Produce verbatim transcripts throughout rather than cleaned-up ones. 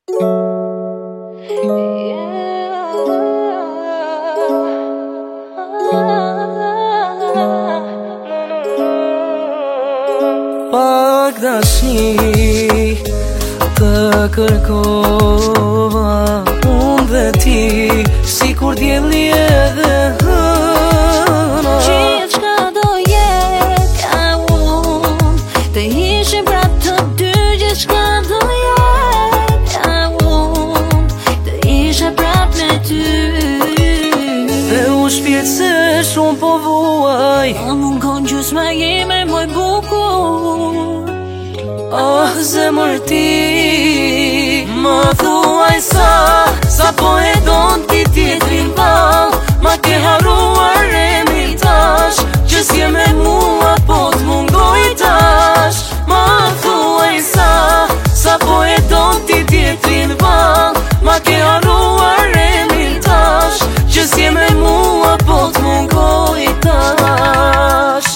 Pak dashni të kërkova unë dhe ti, sikur dielli edhe hëna. Gjithçka do jetja unë, të ishim prap të dy. Gjithçka do jetja unë, të isha prap me ty. Dhe u shpjet se shumë po vuaj, A mun kon gjysma jeme moj bukur. oh zemër ti, më thuaj sa, sa po e don ti tjetrin val. Ma ke harruar emrin tash, që s'je me mua po t'mungoj tash. Ma thuaj sa, sa po e don ti tjetrin val. Ma ke harruar emrin tash, që s'je me mua po t'mungoj tash.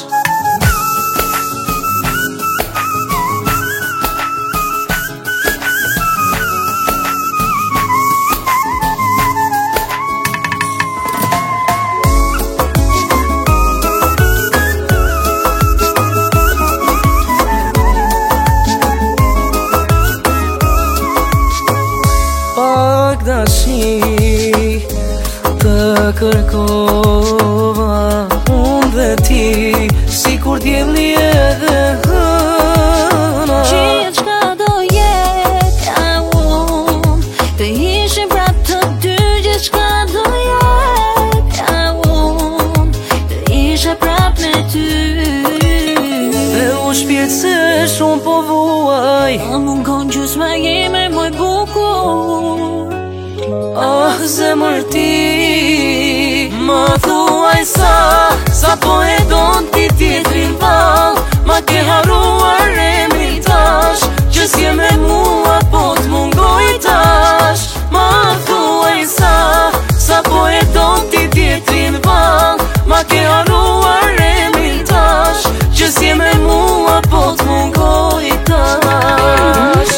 Pak dashni të kërkova unë dhe ti, sikur dielli edhe hëna. Gjithçka do jetja unë, të ishim prap të dy. Gjithçka do jetja unë, të isha prap me ty. Dhe u shpjet se shumë po vuaj, A mun kon gjysma jeme moj bukur. oh zemër ti, më thuaj sa, sa po e don ti tjetrin val. Ma ke harruar emrin tash, që s'je me mua po t'mungoj tash. Ma thuaj sa, sa po e don ti tjetrin val. Ma ke harruar emrin tash, që s'je me mua po t'mungoj tash.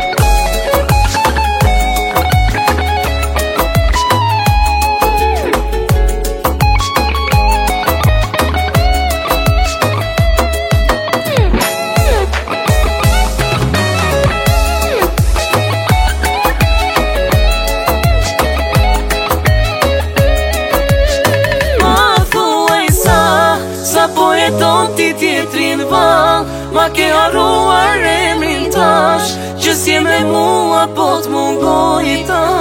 Sa po e don ti tjetrin val. Ma ke harruar emrin tash, që s'je me mua po t'mungoj tash.